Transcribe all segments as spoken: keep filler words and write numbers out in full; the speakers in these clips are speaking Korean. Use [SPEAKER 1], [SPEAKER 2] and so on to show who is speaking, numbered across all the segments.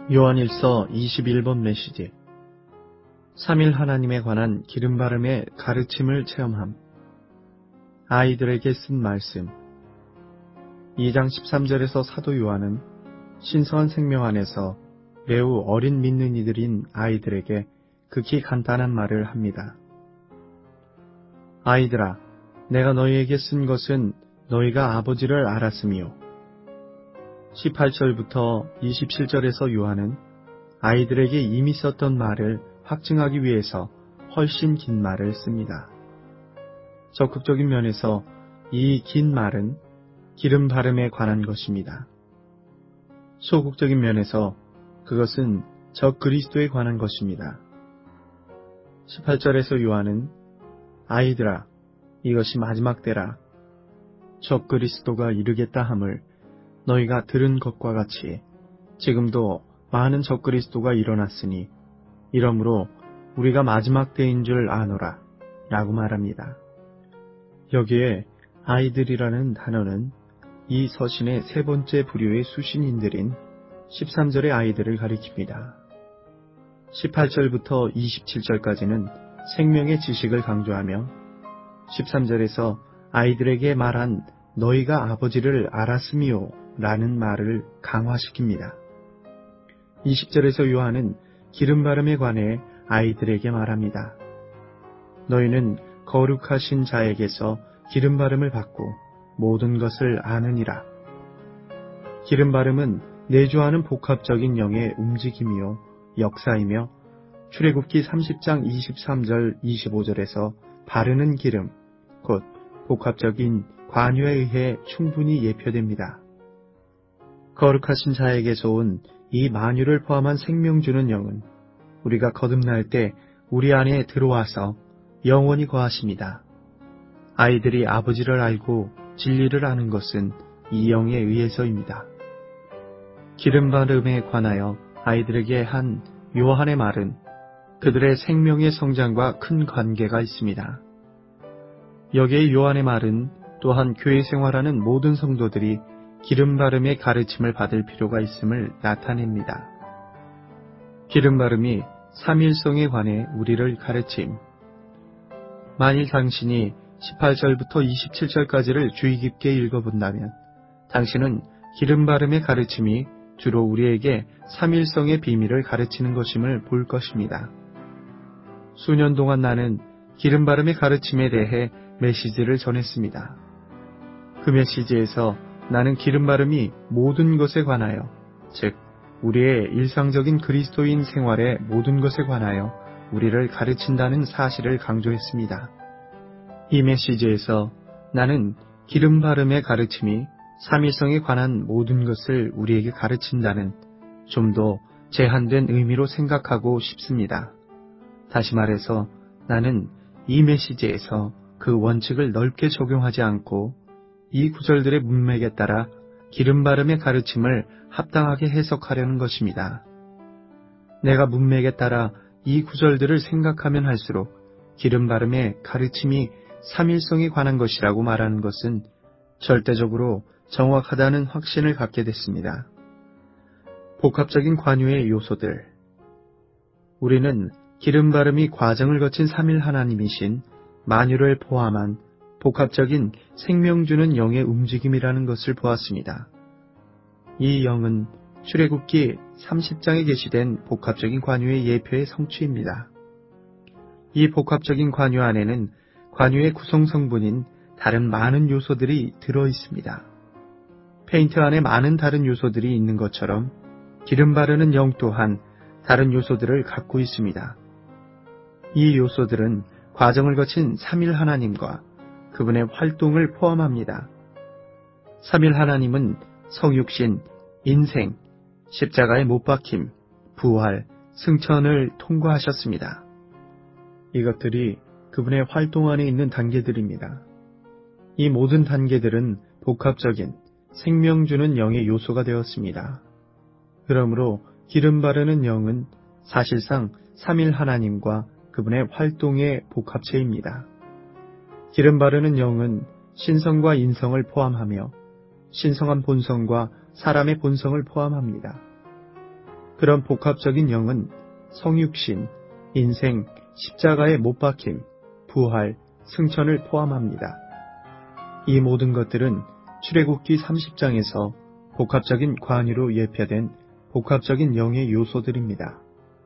[SPEAKER 1] 요한일서 이십일 번 메시지. 삼일 하나님에 관한 기름바름의 가르침을 체험함. 아이들에게 쓴 말씀. 이 장 십삼 절에서 사도 요한은 신성한 생명 안에서 매우 어린 믿는 이들인 아이들에게 극히 간단한 말을 합니다. 아이들아, 내가 너희에게 쓴 것은 너희가 아버지를 알았음이요. 십팔 절부터 이십칠 절에서 요한은 아이들에게 이미 썼던 말을 확증하기 위해서 훨씬 긴 말을 씁니다. 적극적인 면에서 이 긴 말은 기름 바름에 관한 것입니다. 소극적인 면에서 그것은 적 그리스도에 관한 것입니다. 십팔 절에서 요한은 아이들아, 이것이 마지막 때라. 적 그리스도가 이르겠다 함을 너희가 들은 것과 같이 지금도 많은 적그리스도가 일어났으니 이러므로 우리가 마지막 때인 줄 아노라 라고 말합니다. 여기에 아이들이라는 단어는 이 서신의 세 번째 부류의 수신인들인 십삼 절의 아이들을 가리킵니다. 십팔 절부터 이십칠 절까지는 생명의 지식을 강조하며 십삼 절에서 아이들에게 말한 너희가 아버지를 알았음이요 라는 말을 강화시킵니다. 이십 절에서 요한은 기름바름에 관해 아이들에게 말합니다. 너희는 거룩하신 자에게서 기름바름을 받고 모든 것을 아느니라. 기름바름은 내주하는 복합적인 영의 움직임이요 역사이며 출애굽기 삼십 장 이십삼 절 이십오 절에서 바르는 기름, 곧 복합적인 관유에 의해 충분히 예표됩니다. 거룩하신 자에게서 온 이 만유를 포함한 생명 주는 영은 우리가 거듭날 때 우리 안에 들어와서 영원히 거하십니다. 아이들이 아버지를 알고 진리를 아는 것은 이 영에 의해서입니다. 기름바름에 관하여 아이들에게 한 요한의 말은 그들의 생명의 성장과 큰 관계가 있습니다. 여기에 요한의 말은 또한 교회 생활하는 모든 성도들이 기름바름의 가르침을 받을 필요가 있음을 나타냅니다. 기름바름이 삼일성에 관해 우리를 가르침. 만일 당신이 십팔 절부터 이십칠 절까지를 주의 깊게 읽어본다면 당신은 기름바름의 가르침이 주로 우리에게 삼일성의 비밀을 가르치는 것임을 볼 것입니다. 수년 동안 나는 기름바름의 가르침에 대해 메시지를 전했습니다. 그 메시지에서 나는 기름바름이 모든 것에 관하여, 즉 우리의 일상적인 그리스도인 생활의 모든 것에 관하여 우리를 가르친다는 사실을 강조했습니다. 이 메시지에서 나는 기름바름의 가르침이 삼일성에 관한 모든 것을 우리에게 가르친다는 좀 더 제한된 의미로 생각하고 싶습니다. 다시 말해서 나는 이 메시지에서 그 원칙을 넓게 적용하지 않고 이 구절들의 문맥에 따라 기름바름의 가르침을 합당하게 해석하려는 것입니다. 내가 문맥에 따라 이 구절들을 생각하면 할수록 기름바름의 가르침이 삼일성에 관한 것이라고 말하는 것은 절대적으로 정확하다는 확신을 갖게 됐습니다. 복합적인 관유의 요소들. 우리는 기름바름이 과정을 거친 삼일 하나님이신 만유를 포함한 복합적인 생명 주는 영의 움직임이라는 것을 보았습니다. 이 영은 출애굽기 삼십 장에 게시된 복합적인 관유의 예표의 성취입니다. 이 복합적인 관유 안에는 관유의 구성 성분인 다른 많은 요소들이 들어 있습니다. 페인트 안에 많은 다른 요소들이 있는 것처럼 기름 바르는 영 또한 다른 요소들을 갖고 있습니다. 이 요소들은 과정을 거친 삼일 하나님과 그분의 활동을 포함합니다. 삼일 하나님은 성육신, 인생, 십자가에 못 박힘, 부활, 승천을 통과하셨습니다. 이것들이 그분의 활동 안에 있는 단계들입니다. 이 모든 단계들은 복합적인 생명 주는 영의 요소가 되었습니다. 그러므로 기름 바르는 영은 사실상 삼일 하나님과 그분의 활동의 복합체입니다. 기름 바르는 영은 신성과 인성을 포함하며 신성한 본성과 사람의 본성을 포함합니다. 그런 복합적인 영은 성육신, 인생, 십자가에 못 박힘, 부활, 승천을 포함합니다. 이 모든 것들은 출애굽기 삼십 장에서 복합적인 관유로 예표된 복합적인 영의 요소들입니다.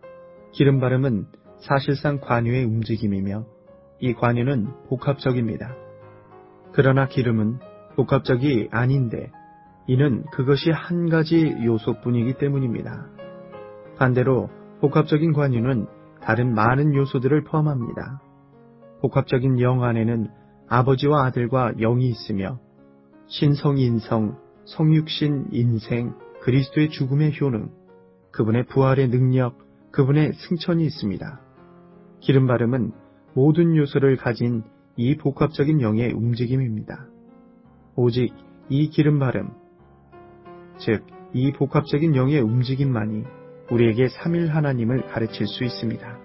[SPEAKER 1] 기름바름은 사실상 관유의 움직임이며 이 관유는 복합적입니다. 그러나 기름은 복합적이 아닌데 이는 그것이 한 가지 요소뿐이기 때문입니다. 반대로 복합적인 관유는 다른 많은 요소들을 포함합니다. 복합적인 영 안에는 아버지와 아들과 영이 있으며 신성인성, 성육신, 인생, 그리스도의 죽음의 효능, 그분의 부활의 능력, 그분의 승천이 있습니다. 기름바름은 모든 요소를 가진 이 복합적인 영의 움직임입니다. 오직 이 기름바름, 즉 이 복합적인 영의 움직임만이 우리에게 삼일 하나님을 가르칠 수 있습니다.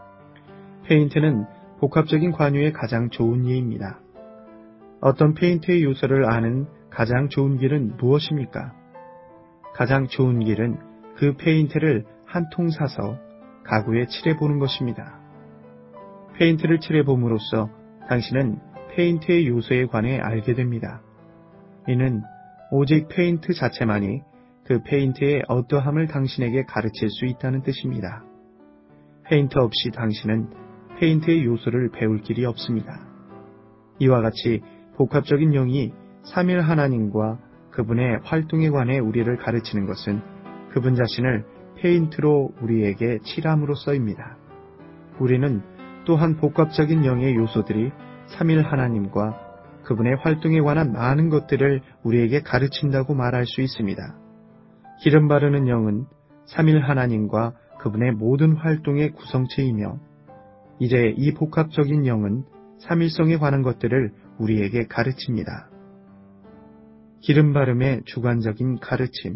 [SPEAKER 1] 페인트는 복합적인 관유의 가장 좋은 예입니다. 어떤 페인트의 요소를 아는 가장 좋은 길은 무엇입니까? 가장 좋은 길은 그 페인트를 한 통 사서 가구에 칠해보는 것입니다. 페인트를 칠해봄으로써 당신은 페인트의 요소에 관해 알게 됩니다. 이는 오직 페인트 자체만이 그 페인트의 어떠함을 당신에게 가르칠 수 있다는 뜻입니다. 페인트 없이 당신은 페인트의 요소를 배울 길이 없습니다. 이와 같이 복합적인 영이 삼일 하나님과 그분의 활동에 관해 우리를 가르치는 것은 그분 자신을 페인트로 우리에게 칠함으로써입니다. 우리는 또한 복합적인 영의 요소들이 삼일 하나님과 그분의 활동에 관한 많은 것들을 우리에게 가르친다고 말할 수 있습니다. 기름 바르는 영은 삼일 하나님과 그분의 모든 활동의 구성체이며 이제 이 복합적인 영은 삼일성에 관한 것들을 우리에게 가르칩니다. 기름 바름의 주관적인 가르침.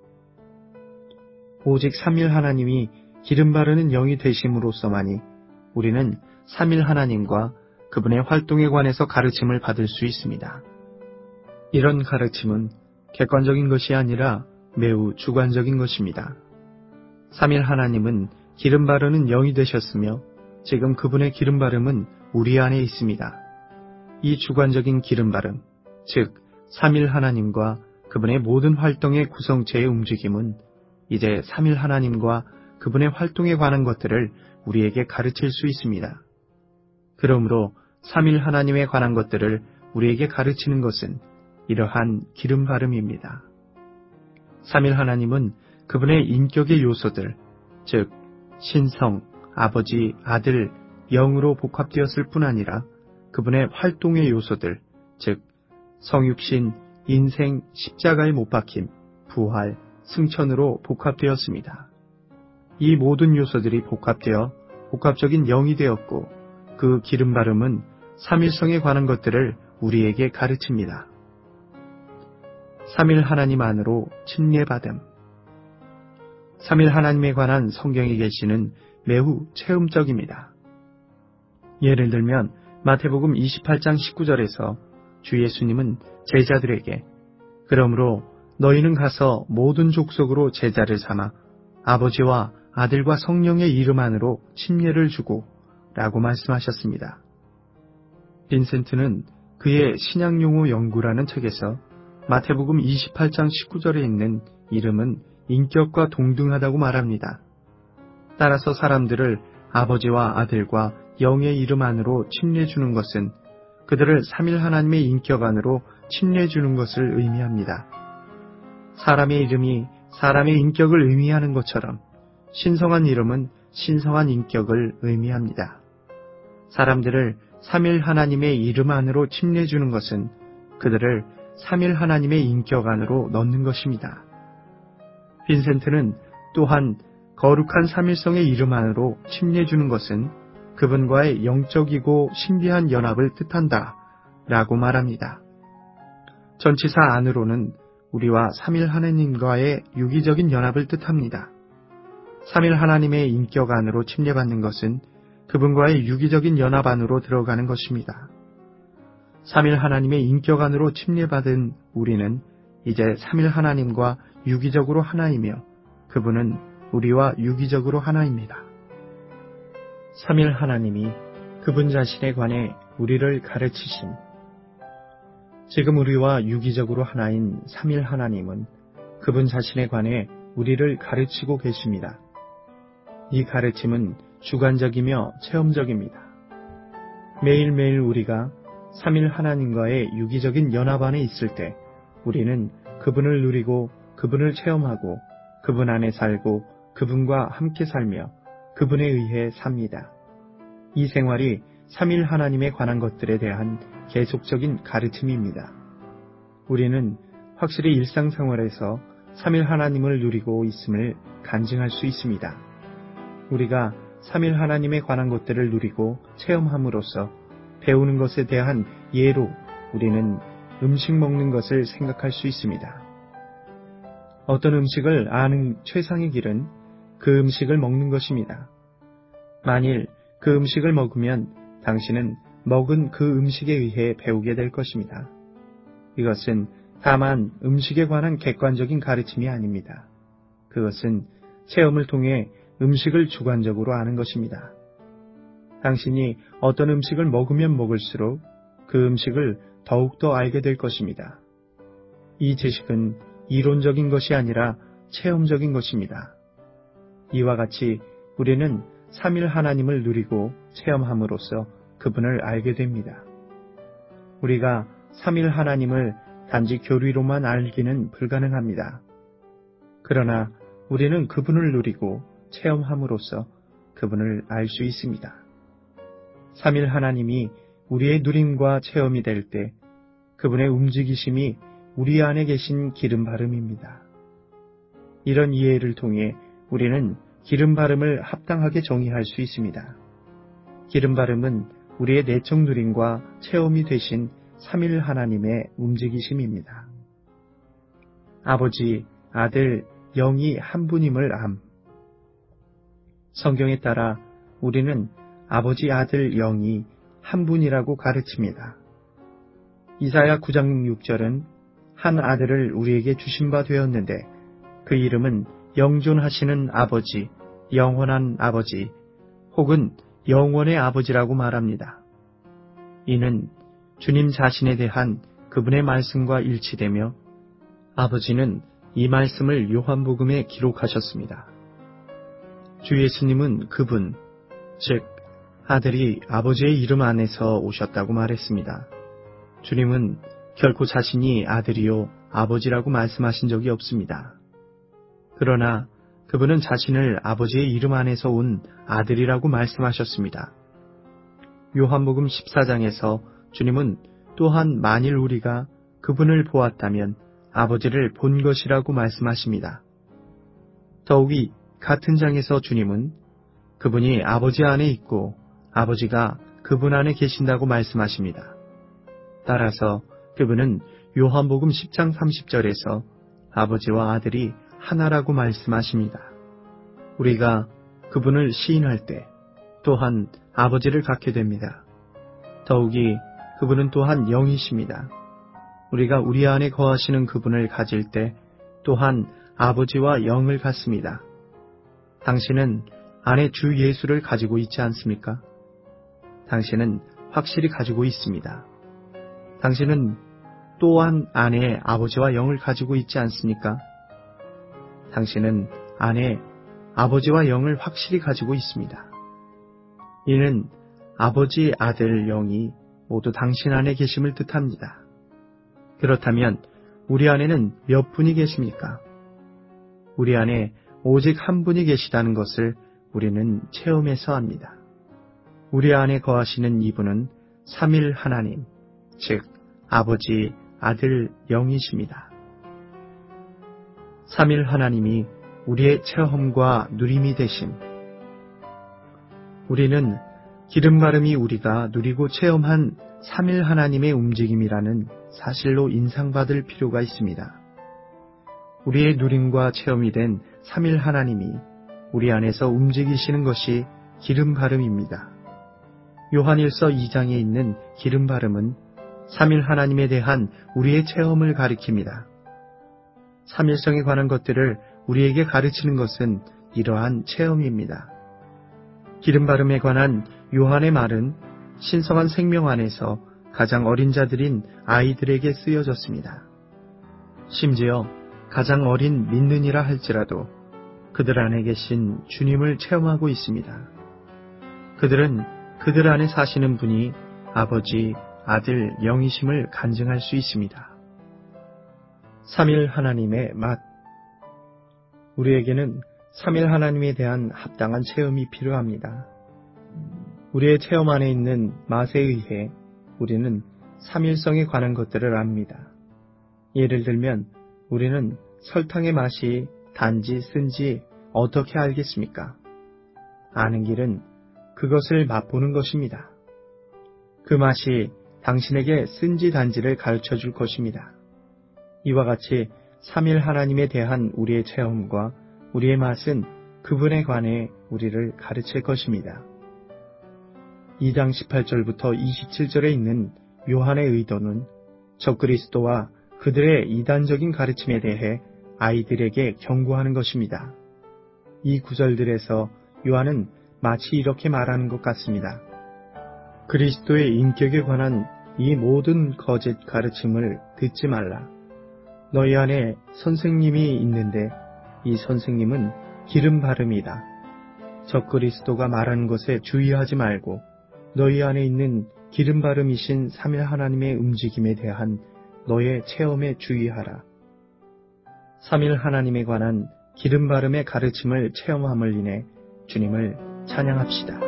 [SPEAKER 1] 오직 삼일 하나님이 기름 바르는 영이 되심으로써만이 우리는 삼일 하나님과 그분의 활동에 관해서 가르침을 받을 수 있습니다. 이런 가르침은 객관적인 것이 아니라 매우 주관적인 것입니다. 삼일 하나님은 기름 바르는 영이 되셨으며 지금 그분의 기름 바름은 우리 안에 있습니다. 이 주관적인 기름 바름, 즉 삼일 하나님과 그분의 모든 활동의 구성체의 움직임은 이제 삼일 하나님과 그분의 활동에 관한 것들을 우리에게 가르칠 수 있습니다. 그러므로 삼일 하나님에 관한 것들을 우리에게 가르치는 것은 이러한 기름 바름입니다. 삼일 하나님은 그분의 인격의 요소들, 즉 신성, 아버지, 아들, 영으로 복합되었을 뿐 아니라 그분의 활동의 요소들, 즉 성육신, 인생, 십자가에 못 박힘, 부활, 승천으로 복합되었습니다. 이 모든 요소들이 복합되어 복합적인 영이 되었고 그 기름 바름은 삼일성에 관한 것들을 우리에게 가르칩니다. 삼일 하나님 안으로 침례받음. 삼일 하나님에 관한 성경의 계시는 매우 체험적입니다. 예를 들면 마태복음 이십팔 장 십구 절에서 주 예수님은 제자들에게 그러므로 너희는 가서 모든 족속으로 제자를 삼아 아버지와 아들과 성령의 이름 안으로 침례를 주고 라고 말씀하셨습니다. 빈센트는 그의 신약용어 연구라는 책에서 마태복음 이십팔 장 십구 절에 있는 이름은 인격과 동등하다고 말합니다. 따라서 사람들을 아버지와 아들과 영의 이름 안으로 침례 주는 것은 그들을 삼일 하나님의 인격 안으로 침례 주는 것을 의미합니다. 사람의 이름이 사람의 인격을 의미하는 것처럼 신성한 이름은 신성한 인격을 의미합니다. 사람들을 삼일 하나님의 이름 안으로 침례 주는 것은 그들을 삼일 하나님의 인격 안으로 넣는 것입니다. 빈센트는 또한 거룩한 삼일성의 이름 안으로 침례 주는 것은 그분과의 영적이고 신비한 연합을 뜻한다 라고 말합니다. 전치사 안으로는 우리와 삼일 하나님과의 유기적인 연합을 뜻합니다. 삼일 하나님의 인격 안으로 침례받는 것은 그분과의 유기적인 연합 안으로 들어가는 것입니다. 삼일 하나님의 인격 안으로 침례받은 우리는 이제 삼일 하나님과 유기적으로 하나이며 그분은 우리와 유기적으로 하나입니다. 삼일 하나님이 그분 자신에 관해 우리를 가르치심. 지금 우리와 유기적으로 하나인 삼일 하나님은 그분 자신에 관해 우리를 가르치고 계십니다. 이 가르침은 주관적이며 체험적입니다. 매일매일 우리가 삼일 하나님과의 유기적인 연합 안에 있을 때 우리는 그분을 누리고 그분을 체험하고 그분 안에 살고 그분과 함께 살며 그분에 의해 삽니다. 이 생활이 삼일 하나님에 관한 것들에 대한 계속적인 가르침입니다. 우리는 확실히 일상생활에서 삼일 하나님을 누리고 있음을 간증할 수 있습니다. 우리가 삼일 하나님에 관한 것들을 누리고 체험함으로써 배우는 것에 대한 예로 우리는 음식 먹는 것을 생각할 수 있습니다. 어떤 음식을 아는 최상의 길은 그 음식을 먹는 것입니다. 만일 그 음식을 먹으면 당신은 먹은 그 음식에 의해 배우게 될 것입니다. 이것은 다만 음식에 관한 객관적인 가르침이 아닙니다. 그것은 체험을 통해 음식을 주관적으로 아는 것입니다. 당신이 어떤 음식을 먹으면 먹을수록 그 음식을 더욱더 알게 될 것입니다. 이 지식은 이론적인 것이 아니라 체험적인 것입니다. 이와 같이 우리는 삼일 하나님을 누리고 체험함으로써 그분을 알게 됩니다. 우리가 삼일 하나님을 단지 교리로만 알기는 불가능합니다. 그러나 우리는 그분을 누리고 체험함으로써 그분을 알 수 있습니다. 삼일 하나님이 우리의 누림과 체험이 될 때 그분의 움직이심이 우리 안에 계신 기름 바름입니다. 이런 이해를 통해 우리는 기름 바름을 합당하게 정의할 수 있습니다. 기름 바름은 우리의 내적 누림과 체험이 되신 삼일 하나님의 움직이심입니다. 아버지, 아들, 영이 한 분임을 암. 성경에 따라 우리는 아버지, 아들, 영이 한 분이라고 가르칩니다. 이사야 구 장 육 절은 한 아들을 우리에게 주신 바 되었는데 그 이름은 영존하시는 아버지, 영원한 아버지, 혹은 영원의 아버지라고 말합니다. 이는 주님 자신에 대한 그분의 말씀과 일치되며 아버지는 이 말씀을 요한복음에 기록하셨습니다. 주 예수님은 그분, 즉 아들이 아버지의 이름 안에서 오셨다고 말했습니다. 주님은 결코 자신이 아들이요 아버지라고 말씀하신 적이 없습니다. 그러나 그분은 자신을 아버지의 이름 안에서 온 아들이라고 말씀하셨습니다. 요한복음 십사 장에서 주님은 또한 만일 우리가 그분을 보았다면 아버지를 본 것이라고 말씀하십니다. 더욱이 같은 장에서 주님은 그분이 아버지 안에 있고 아버지가 그분 안에 계신다고 말씀하십니다. 따라서 그분은 요한복음 십 장 삼십 절에서 아버지와 아들이 하나라고 말씀하십니다. 우리가 그분을 시인할 때 또한 아버지를 갖게 됩니다. 더욱이 그분은 또한 영이십니다. 우리가 우리 안에 거하시는 그분을 가질 때 또한 아버지와 영을 갖습니다. 당신은 안에 주 예수를 가지고 있지 않습니까? 당신은 확실히 가지고 있습니다. 당신은 또한 안에 아버지와 영을 가지고 있지 않습니까? 당신은 안에 아버지와 영을 확실히 가지고 있습니다. 이는 아버지, 아들, 영이 모두 당신 안에 계심을 뜻합니다. 그렇다면 우리 안에는 몇 분이 계십니까? 우리 안에 오직 한 분이 계시다는 것을 우리는 체험해서 압니다. 우리 안에 거하시는 이분은 삼일 하나님, 즉 아버지, 아들, 영이십니다. 삼일 하나님이 우리의 체험과 누림이 되심. 우리는 기름 바름이 우리가 누리고 체험한 삼일 하나님의 움직임이라는 사실로 인상받을 필요가 있습니다. 우리의 누림과 체험이 된 삼일 하나님이 우리 안에서 움직이시는 것이 기름 바름입니다. 요한일서 이 장에 있는 기름 바름은 삼일 하나님에 대한 우리의 체험을 가리킵니다. 삼일성에 관한 것들을 우리에게 가르치는 것은 이러한 체험입니다. 기름바름에 관한 요한의 말은 신성한 생명 안에서 가장 어린 자들인 아이들에게 쓰여졌습니다. 심지어 가장 어린 믿는이라 할지라도 그들 안에 계신 주님을 체험하고 있습니다. 그들은 그들 안에 사시는 분이 아버지, 아들, 영이심을 간증할 수 있습니다. 삼일 하나님의 맛. 우리에게는 삼일 하나님에 대한 합당한 체험이 필요합니다. 우리의 체험 안에 있는 맛에 의해 우리는 삼일성에 관한 것들을 압니다. 예를 들면 우리는 설탕의 맛이 단지 쓴지 어떻게 알겠습니까? 아는 길은 그것을 맛보는 것입니다. 그 맛이 당신에게 쓴지 단지를 가르쳐 줄 것입니다. 이와 같이 삼일 하나님에 대한 우리의 체험과 우리의 맛은 그분에 관해 우리를 가르칠 것입니다. 이 장 십팔 절부터 이십칠 절에 있는 요한의 의도는 적그리스도와 그들의 이단적인 가르침에 대해 아이들에게 경고하는 것입니다. 이 구절들에서 요한은 마치 이렇게 말하는 것 같습니다. 그리스도의 인격에 관한 이 모든 거짓 가르침을 듣지 말라. 너희 안에 선생님이 있는데 이 선생님은 기름 바름이다. 적그리스도가 말하는 것에 주의하지 말고 너희 안에 있는 기름 바름이신 삼일 하나님의 움직임에 대한 너의 체험에 주의하라. 삼일 하나님에 관한 기름 바름의 가르침을 체험함을 인해 주님을 찬양합시다.